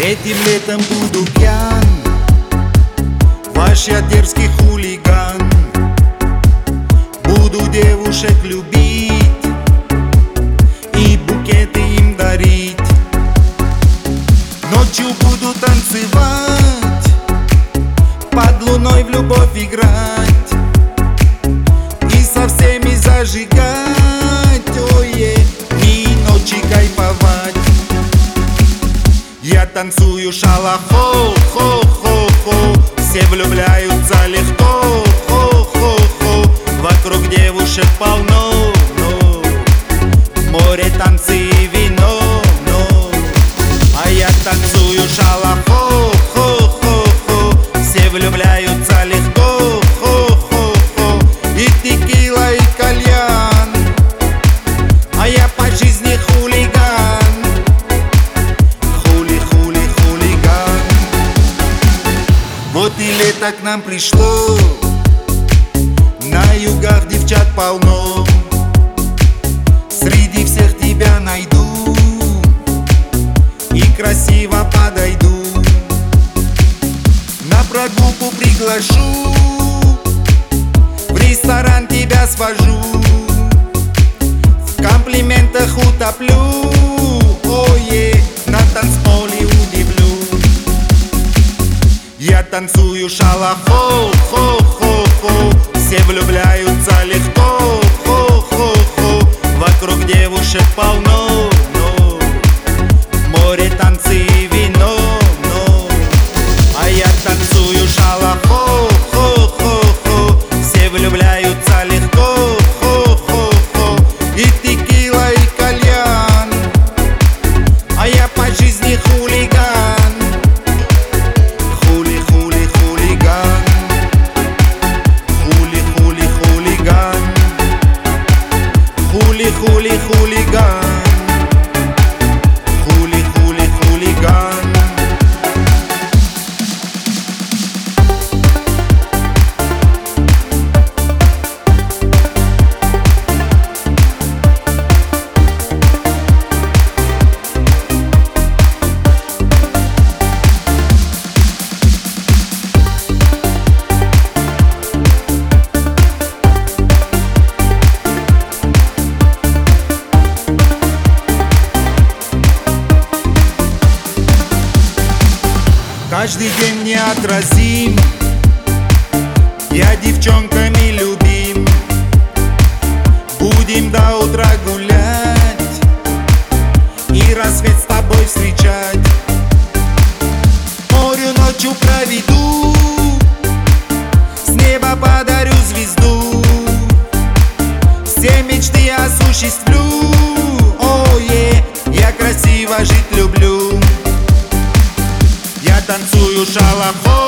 Этим летом буду пьян, ваш я дерзкий хулиган. Буду девушек любить и букеты им дарить. Ночью буду танцевать, под луной в любовь играть и со всеми зажигать, ой-е, дни и ночи кайфовать. Я танцую шалахо, хо-хо-хо, все влюбляются легко, хо-хо-хо. Вокруг девушек полно, но море, танцы и вино, но. А я танцую шалахо, хо-хо-хо, все влюбляются легко, хо-хо-хо. И текила, и кальян, а я по жизни хулиган. Вот и лето к нам пришло, на югах девчат полно. Среди всех тебя найду и красиво подойду. На прогулку приглашу, в ресторан тебя свожу, в комплиментах утоплю, ой-е, на танцполе удивлю. Я танцую шалахо, хо-хо-хо, все влюбляются легко, хо-хо-хо. Вокруг девушек полно, но море, танцы и вино, но. А я танцую шалахо, хо-хо-хо, все влюбляются легко, хо-хо-хо. И текила, и кальян, а я по жизни хулиган. Хули-хулиган, хули-хулиган. Каждый день неотразим, я девчонками любим. Будем до утра гулять и рассвет с тобой встречать. Морю ночью проведу, с неба подарю звезду, все мечты осуществлю, ой-е, я красиво жить люблю. Я танцую шалахо,